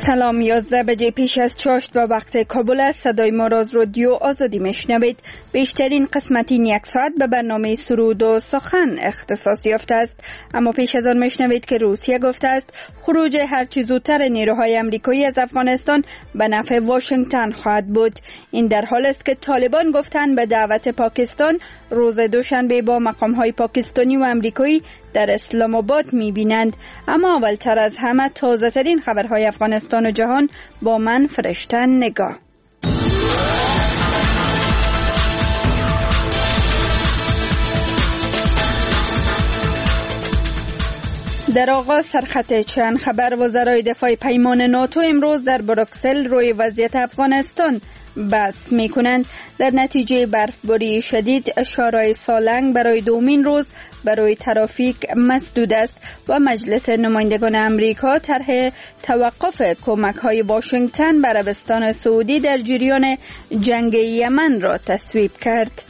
سلام، 11 بجه پیش از چاشت و وقت کابل است. صدای ما را از رادیو آزادی میشنوید. بیشترین قسمت این یک ساعت به برنامه سرود و سخن اختصاص یافته است. اما پیش از آن میشنوید که روسیه گفته است خروج هرچی زودتر نیروهای آمریکایی از افغانستان به نفع واشنگتن خواهد بود. این در حال است که طالبان گفتند به دعوت پاکستان روز دوشنبه با مقام‌های پاکستانی و آمریکایی در اسلام آباد می‌بینند. اما اولتر از همه تازه‌ترین خبرهای افغانستان و جهان با من فرشته نگاه. در آغاز سرخط چند خبر. وزرای دفاع پیمان ناتو امروز در بروکسل روی وضعیت افغانستان بحث می‌کنند. در نتیجه برفباری شدید شارع سالنگ برای دومین روز برای ترافیک مسدود است و مجلس نمایندگان امریکا طرح توقف کمک‌های واشنگتن به عربستان سعودی در جریان جنگ یمن را تصویب کرد.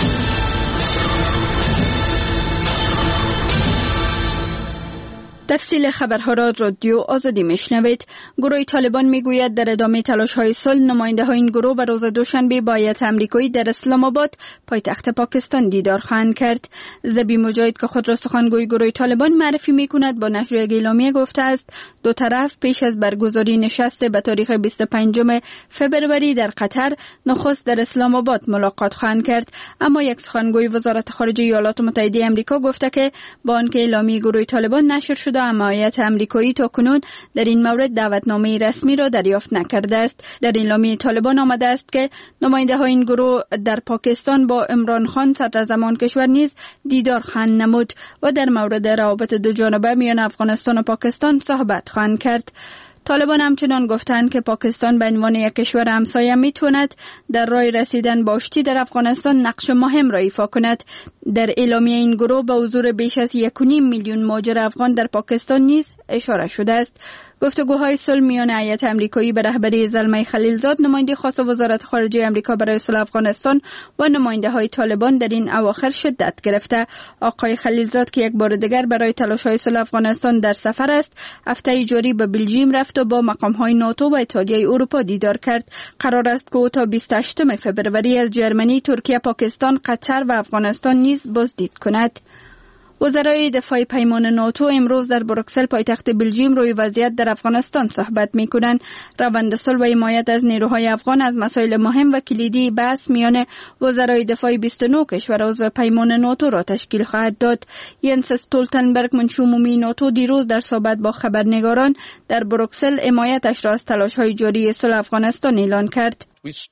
تفصیل خبرها را رادیو آزادی میشنوید. گروه طالبان میگوید در ادامه تلاش‌های صلح نماینده‌های این گروه به روز دوشنبه با هیئت آمریکایی در اسلام آباد پایتخت پاکستان دیدار خواهند کرد. ذبیح مجاهد که خود را سخنگوی گروه طالبان معرفی میکند با نشر یک اعلامیه گفته است دو طرف پیش از برگزاری نشست به تاریخ 25 فبروری در قطر نخست در اسلام آباد ملاقات خواهند کرد. اما یک سخنگوی وزارت خارجه ایالات متحده آمریکا گفته که با آنکه اعلامیه گروه طالبان نشر شده اما هیئت آمریکایی تاکنون در این مورد دعوتنامه رسمی را دریافت نکرده است. در اعلامیه طالبان آمده است که نماینده های این گروه در پاکستان با عمران خان صدر زمان کشور نیز دیدار خواهند نمود و در مورد روابط دو جانبه میان افغانستان و پاکستان صحبت خواهند کرد. طالبان همچنان گفتند که پاکستان به عنوان یک کشور همسایه میتواند در راه رسیدن به آشتی در افغانستان نقش مهم را ایفا کند. در اعلامیه این گروه به حضور بیش از 1.5 میلیون مهاجر افغان در پاکستان نیز اشاره شده است. گفتگوهای صلح میان هیئت آمریکایی به رهبری زلمه خلیلزاد نماینده خاص وزارت خارجه آمریکا برای صلح افغانستان و نماینده های طالبان در این اواخر شدت گرفته. آقای خلیلزاد که یک بار دیگر برای تلاش‌های صلح افغانستان در سفر است، هفته جاری به بلژیم رفت و با مقام‌های ناتو و اتحادیه اروپا دیدار کرد. قرار است که او تا 28 فبروری از جرمنی، ترکیه، پاکستان، قطر و افغانستان نیز بازدید کند. وزرای دفاع پیمان ناتو امروز در بروکسل پایتخت بلژیم روی وضعیت در افغانستان صحبت می‌کنند. روند صلح و حمایت از نیروهای افغان از مسائل مهم و کلیدی بحث میان وزرای دفاع 29 کشور عضو پیمان ناتو را تشکیل خواهد داد. ینس استولتنبرگ منشی عمومی ناتو دیروز در صحبت با خبرنگاران در بروکسل حمایتش را از تلاش‌های جاری صلح افغانستان اعلان کرد.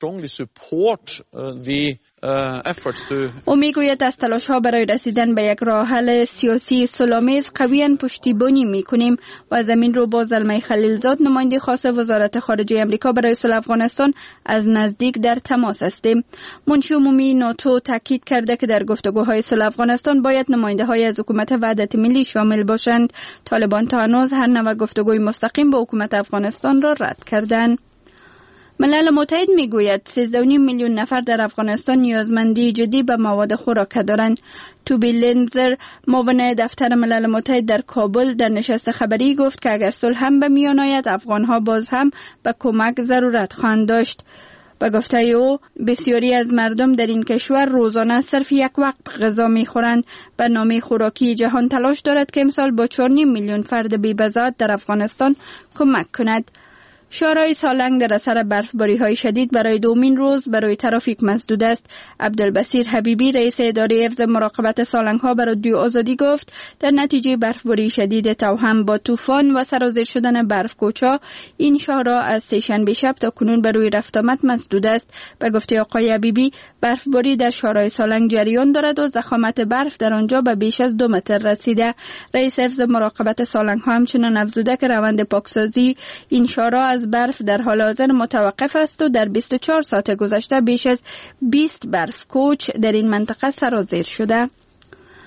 او میگوید از تلاش‌ها برای رسیدن به یک راه حل سیاسی صلح‌آمیز قویاً پشتیبانی می‌کنیم و از همین رو با زلمه خلیلزاد نماینده خاص وزارت خارجه آمریکا برای صلح افغانستان از نزدیک در تماس هستیم. منشی عمومی ناتو تاکید کرده که در گفتگوهای صلح افغانستان باید نماینده‌های از حکومت وحدت ملی شامل باشند. طالبان تا هنوز هر نوع گفتگوی مستقیم با حکومت افغانستان را رد کردند. ملل متحد میگوید 13.5 میلیون نفر در افغانستان نیازمندی جدی به مواد خوراک دارند. توبی لنزر معاون دفتر ملل متحد در کابل در نشست خبری گفت که اگر صلح هم به میان آید افغانها باز هم به کمک ضرورت خواهند داشت. به گفته او بسیاری از مردم در این کشور روزانه صرف یک وقت غذا میخورند. برنامه خوراکی جهان تلاش دارد که امسال با 4.5 میلیون فرد بی‌بضاعت در افغانستان کمک کند. شارع سالنگ در اثر برفباری‌های شدید برای دومین روز برای ترافیک مسدود است. عبدالبصیر حبیبی رئیس اداره حفظ مراقبت سالنگ‌ها به رادیو آزادی گفت در نتیجه برفباری شدید توأم با طوفان و سرازیر شدن برف‌کوچا این شارع از سه‌شنبه شب تا کنون به روی رفت آمد مسدود است. به گفته آقای حبیبی برفباری در شارع سالنگ جریان دارد و ضخامت برف در آنجا به بیش از 2 متر رسیده. رئیس حفظ مراقبت سالنگ‌ها همچنین افزوده که روند پاکسازی این شارع از برف در حال حاضر متوقف است و در 24 ساعت گذشته بیش از 20 برف کوچ در این منطقه سرازیر شده.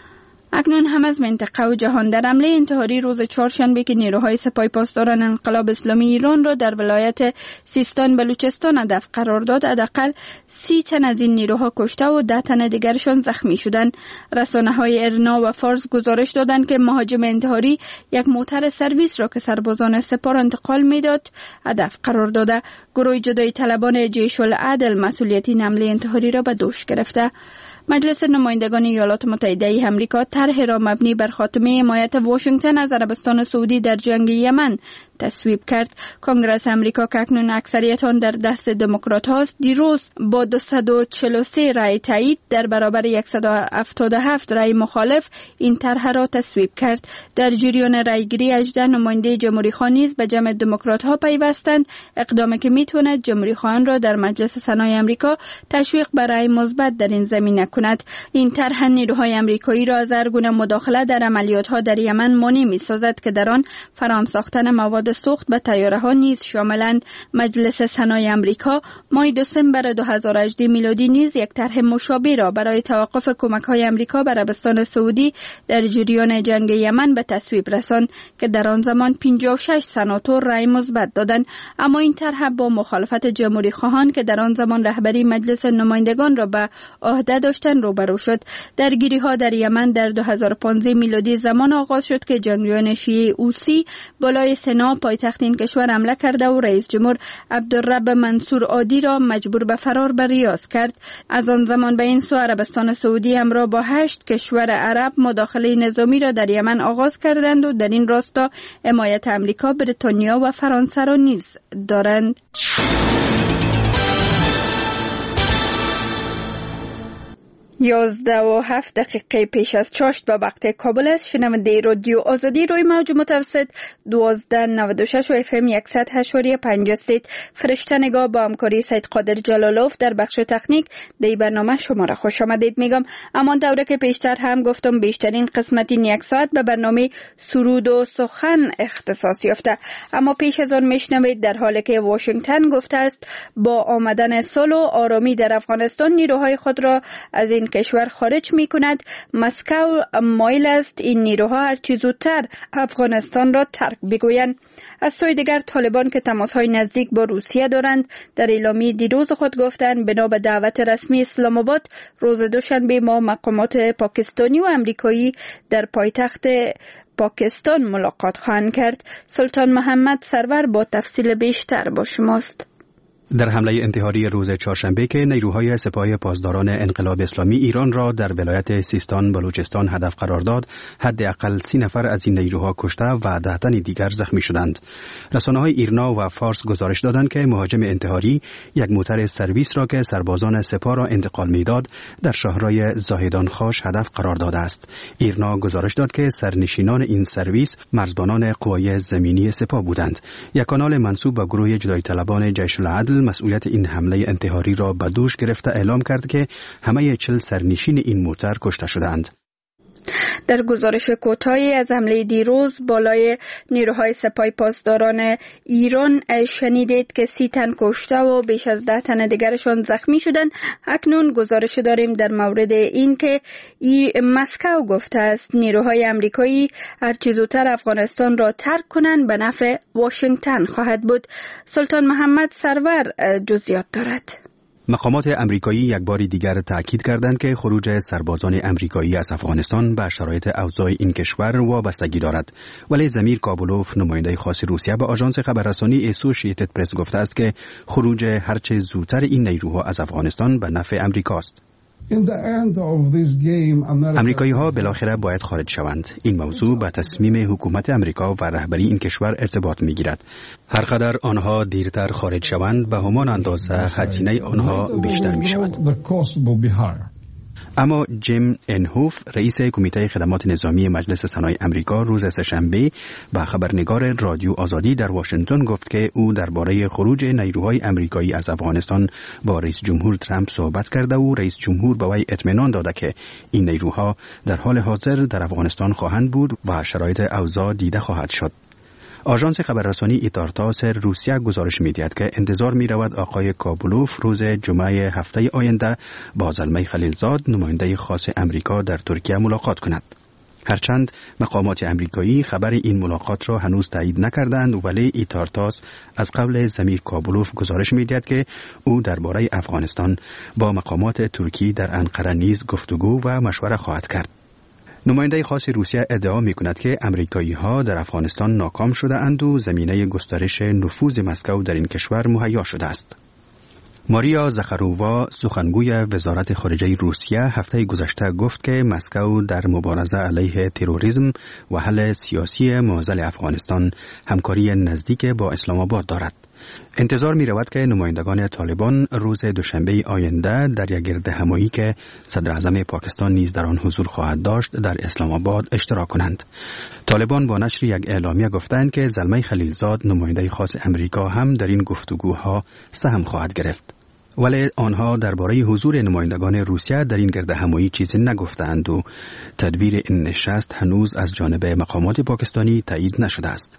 اکنون هم از منطقه و جهان در حمله انتحاری روز چهارشنبه که نیروهای سپاه پاسداران انقلاب اسلامی ایران را در ولایت سیستان بلوچستان هدف قرار داد، حداقل 30 تن از این نیروها کشته و 10 تن دیگرشان زخمی شدند. رسانه‌های ارنا و فارس گزارش دادند که مهاجم انتحاری یک موتر سرویس را که سربازان سپاه انتقال میداد هدف قرار داده. گروه جدایی طلبان جیش العدل مسئولیت این حمله انتحاری را به دوش گرفته. مجلس نمایندگان ایالات متحده آمریکا طرح را مبنی بر خاتمه حمایت واشنگتن از عربستان سعودی در جنگ یمن تصویب کرد. کنگره آمریکا که اکنون اکثریت آن در دست دموکرات هاست، دیروز با 243 رای تایید در برابر 177 رای مخالف این طرح را تصویب کرد. در جریان رایگیری 18 نماینده جمهوری خواه نیز به جمع دموکرات ها پیوستند، اقدامی که میتواند جمهوری خواهان را در مجلس سنای آمریکا تشویق برای مثبت در این زمینه کند. این طرح نیروهای آمریکایی را از هر گونه مداخله در عملیات ها در یمن مانع می‌سازد که در آن فراهم ساختن مواد سوخت به طیاره ها نیز شاملند. مجلس سنای آمریکا ماه دسامبر 2018 میلادی نیز یک طرح مشابه را برای توقف کمک های آمریکا به عربستان سعودی در جریان جنگ یمن به تصویب رساند که در آن زمان 56 سناتور رای مثبت دادند، اما این طرح با مخالفت جمهوری خواهان که در آن زمان رهبری مجلس نمایندگان را به عهده داشتند روبرو شد. درگیری ها در یمن در 2015 میلادی زمان آغاز شد که جنگجویان شیعه حوثی بالای سنا پایتخت این کشور حمله کرده و رئیس جمهور عبدالرب منصور هادی را مجبور به فرار به ریاض کرد. از آن زمان به این سو عربستان سعودی همراه با 8 کشور عرب مداخله نظامی را در یمن آغاز کردند و در این راستا حمایت آمریکا، بریتانیا و فرانسه را نیز دارند. 11:07 پیش از چاشت به وقت کابل است. شنونده رادیو آزادی روی موج متوسط 1296 و FM 100.5 فرشته نگاه با همکاری سید قادر جلالوف در بخش تکنیک در برنامه شما را خوش آمدید میگم. اما دوره که پیشتر هم گفتم بیشترین قسمت این یک ساعت به برنامه سرود و سخن اختصاص یافته، اما پیش از آن میشنوید در حالی که واشنگتن گفته است با آمدن صلح و آرامی در افغانستان نیروهای خود را از این کشور خارج می کند، مسکو مایل است این نیروها هر چه زودتر افغانستان را ترک بگویند. از سوی دیگر طالبان که تماس‌های نزدیک با روسیه دارند در اعلامیه دیروز خود گفتند بنا به دعوت رسمی اسلام آباد روز دوشنبه ما مقامات پاکستانی و امریکایی در پایتخت پاکستان ملاقات خواهند کرد. سلطان محمد سرور با تفصیل بیشتر با شماست. در حمله انتحاری روز چهارشنبه که نیروهای سپاه پاسداران انقلاب اسلامی ایران را در ولایت سیستان بلوچستان هدف قرار داد، حداقل 30 نفر از این نیروها کشته و 10 تن دیگر زخمی شدند. رسانه‌های ایرنا و فارس گزارش دادند که مهاجم انتحاری یک موتر سرویس را که سربازان سپاه را انتقال می‌داد در شهرهای زاهدان خاش هدف قرار داده است. ایرنا گزارش داد که سرنشینان این سرویس مرزبانان قوای زمینی سپاه بودند. یک کانال منسوب به گروه جدایی طلبان جیش العدل مسئولیت این حمله انتحاری را به دوش گرفته اعلام کرد که همه 40 سرنشین این موتر کشته شدند. در گزارش کوتاهی از حمله دیروز بالای نیروهای سپاه پاسداران ایران شنیدید که 30 تن کشته و بیش از 10 تن دیگرشان زخمی شدند. اکنون گزارش داریم در مورد این که مسکو گفته است نیروهای آمریکایی هر چه زودتر افغانستان را ترک کنند به نفع واشنگتن خواهد بود. سلطان محمد سرور جزئیات دارد. مقامات امریکایی یک بار دیگر تاکید کردند که خروج سربازان امریکایی از افغانستان به شرایط اوضاع این کشور وابستگی دارد. ولی زمیر کابولوف نماینده خاص روسیه به آژانس خبررسانی اسوشییتد پرس گفته است که خروج هرچه زودتر این نیروها از افغانستان به نفع امریکاست. امریکایی ها بالاخره باید خارج شوند. این موضوع به تصمیم حکومت امریکا و رهبری این کشور ارتباط می گیرد. هر قدر آنها دیرتر خارج شوند به همان اندازه هزینه آنها بیشتر می شود. اما جیم انهوف رئیس کمیته خدمات نظامی مجلس سنای امریکا روز سه‌شنبه به خبرنگار رادیو آزادی در واشنگتن گفت که او درباره خروج نیروهای امریکایی از افغانستان با رئیس جمهور ترامپ صحبت کرده و رئیس جمهور به وی اطمینان داده که این نیروها در حال حاضر در افغانستان خواهند بود و شرایط اوضاع دیده خواهد شد. آژانس خبررسانی ایتارتاس روسیه گزارش می‌دهد که انتظار می‌رود آقای کابولوف روز جمعه هفته آینده با زلمه خلیلزاد نماینده خاص امریکا در ترکیه ملاقات کند. هرچند مقامات امریکایی خبر این ملاقات را هنوز تایید نکردند، ولی ایتارتاس از قبل زمیر کابلوف گزارش می‌دهد که او درباره افغانستان با مقامات ترکی در انقره نیز گفتگو و مشوره خواهد کرد. نماینده خاص روسیه ادعا می‌کند که امریکایی‌ها در افغانستان ناکام شده اند و زمینه گسترش نفوذ مسکو در این کشور مهیا شده است. ماریا زخارووا سخنگوی وزارت خارجه روسیه هفته گذشته گفت که مسکو در مبارزه علیه تروریسم و حل سیاسی معضل افغانستان همکاری نزدیک با اسلام آباد دارد. انتظار می رود که نمایندگان طالبان روز دوشنبه آینده در یک گردهمایی که صدر اعظم پاکستان نیز در آن حضور خواهد داشت در اسلام آباد اشتراک کنند. طالبان با نشر یک اعلامیه گفتند که زلمه خلیلزاد نماینده خاص امریکا هم در این گفتگوها سهم خواهد گرفت. ولی آنها درباره حضور نمایندگان روسیه در این گردهمایی چیزی نگفتند و تدبیر این نشست هنوز از جانب مقامات پاکستانی تایید نشده است.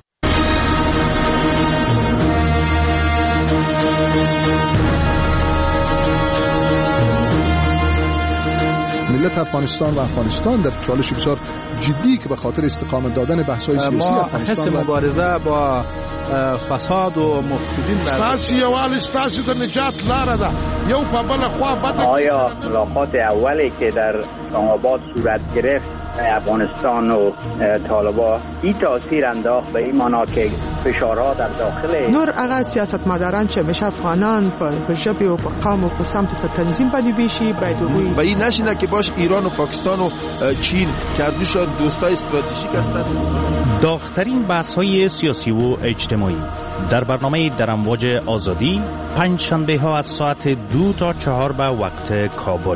ملت افغانستان و افغانستان در چالش بسیار جدی که به خاطر استقامت دادن بحث‌های سیاسی افغانستان حس مبارزه با فساد و مفسدین ستاسي یوال ستاسي د نجات لاره ده یو په بل خوا بد. آیا ملاقات اولی که در اسلام آباد صورت گرفت افغانستان و طالبان این تاثیر انداخت به این معنا که فشارها در داخل نور هغه سیاستمداران چې مشه افغانان په ژبه او په قوم او په سمت په تنظیم باندې بشي باید و این نشینه که باش ایران و پاکستان و چین که دوشان دوستای استراتژیک هستند. داغ‌ترین بحث‌های سیاسی و اجتماعی در برنامه در امواج آزادی پنج شنبه ها از ساعت 2 تا 4 به وقت کابل.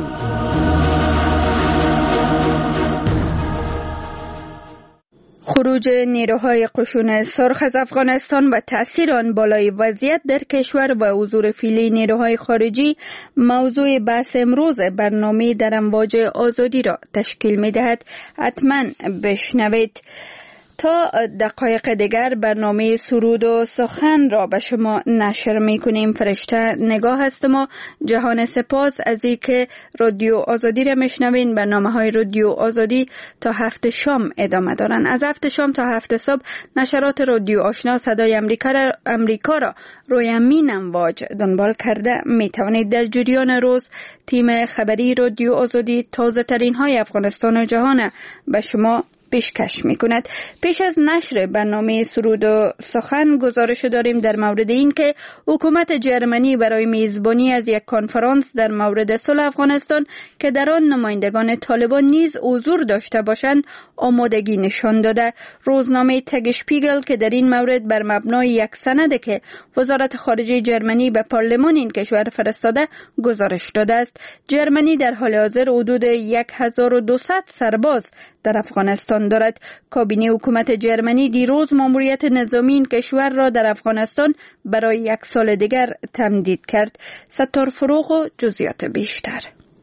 خروج نیروهای قشون سرخ از افغانستان و تأثیر آن بالای وضعیت در کشور و حضور فعلی نیروهای خارجی موضوع بحث امروز برنامه در امواج آزادی را تشکیل می‌دهد. حتما بشنوید. تا دقایق دیگر برنامه سرود و سخن را به شما نشر میکنیم. فرشته نگاه هستم و جهان سپاس از این که رادیو آزادی را میشنوین. برنامه های رادیو آزادی تا 7 شام ادامه دارن. از 7 شام تا 7 صبح نشرات رادیو آشنا صدای امریکا را روی همین امواج دنبال کرده میتوانید. در جریان روز تیم خبری رادیو آزادی تازه ترین های افغانستان و جهان به شما پیشکش میکند. پیش از نشر برنامه سرود و سخن گزارش داریم در مورد این که حکومت جرمنی برای میزبانی از یک کنفرانس در مورد صلح افغانستان که در آن نمایندگان طالبان نیز حضور داشته باشند آمادگی نشان داده. روزنامه تگ شپیگل که در این مورد بر مبنای یک سند که وزارت خارجه جرمنی به پارلمان این کشور فرستاده گزارش داده است. جرمنی در حال حاضر حدود 1200 سرباز در افغانستان دارد. کابینه حکومت جرمنی دیروز ماموریت نظامی این کشور را در افغانستان برای 1 سال دیگر تمدید کرد. ستار فروغ و جزئیات بیشتر.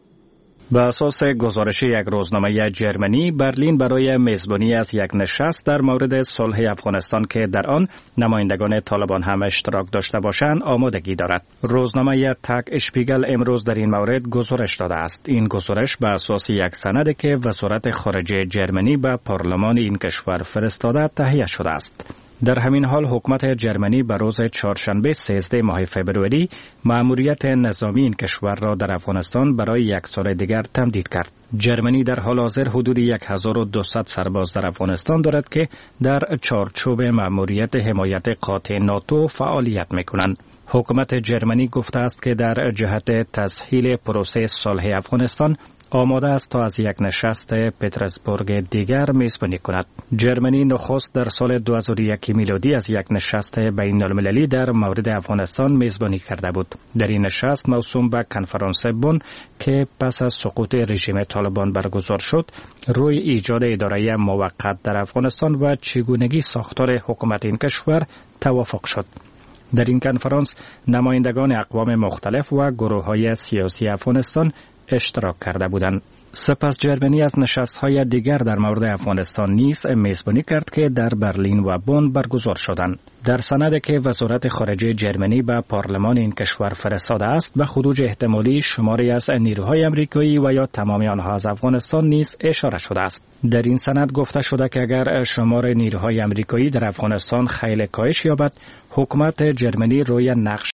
به اساس گزارش یک روزنامه جرمنی، برلین برای میزبانی از یک نشست در مورد صلح افغانستان که در آن نمایندگان طالبان هم اشتراک داشته باشند آمادگی دارد. روزنامه تگ اشپیگل امروز در این مورد گزارش داده است. این گزارش به اساس یک سند که وزارت خارجه جرمنی به پارلمان این کشور فرستاده تهیه شده است. در همین حال حکومت جرمنی به روز چهارشنبه 13 ماه فبروری مأموریت نظامی این کشور را در افغانستان برای 1 سال دیگر تمدید کرد. جرمنی در حال حاضر حدود 1200 سرباز در افغانستان دارد که در چارچوب مأموریت حمایت قاطع ناتو فعالیت می‌کنند. حکومت جرمنی گفته است که در جهت تسهیل پروسه صلح افغانستان آماده است تا از یک نشست پترزبورگ دیگر میزبانی کند. جرمنی نخست در سال 2001 میلادی از یک نشست بین المللی در مورد افغانستان میزبانی کرده بود. در این نشست موسوم به کنفرانس بن که پس از سقوط رژیم طالبان برگزار شد، روی ایجاد اداره موقت در افغانستان و چگونگی ساختار حکومت این کشور توافق شد. در این کنفرانس نمایندگان اقوام مختلف و گروه‌های سیاسی افغانستان اشتراک کرده بودند. سپس جرمنی از نشست‌های دیگر در مورد افغانستان نیز میزبانی کرد که در برلین و بن برگزار شدند. در سندی که وزارت خارجه جرمنی به پارلمان این کشور فرستاده است، به خروج احتمالی شماری از نیروهای آمریکایی و یا تمام آنها از افغانستان نیز اشاره شده است. در این سند گفته شده که اگر شمار نیروهای آمریکایی در افغانستان خیلی کاهش یابد، حکومت جرمنی روی نقش